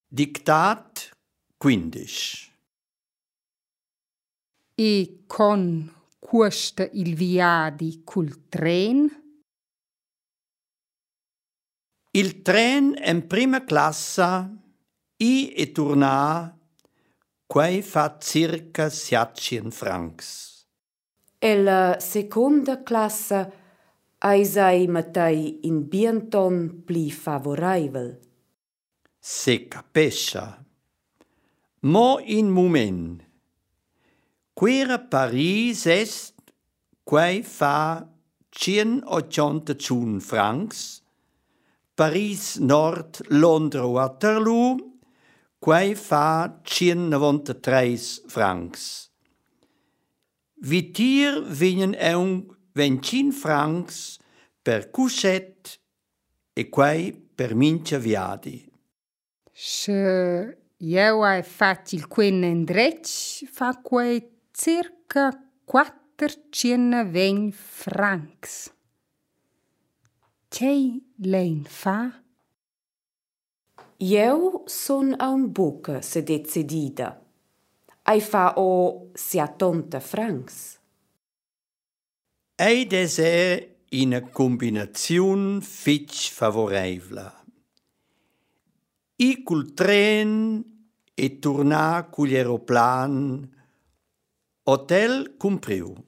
Dictat 15. E con cuosta il viadi cul tren? Il tren in prima classe e tornà quei fa circa 700 francs. E la seconda classe eisai matei in bienton pli favoreivel. Se capescia. Mo in moment. Quera Paris est quei fa 181 francs. Paris Nord Londra Waterloo quei fa 193 francs. Vitir vinen un 25 francs per cuscet e quei per mincia viadi. Se io hai fatto il quennendrec fa quei circa 420 francs. Che lein fa? Eu son a un buca se decidida. Ai fa o 70 francs. Ed è una combinazione fitch favorevole. I col tren e tornar col aeroplan, hotel compriu.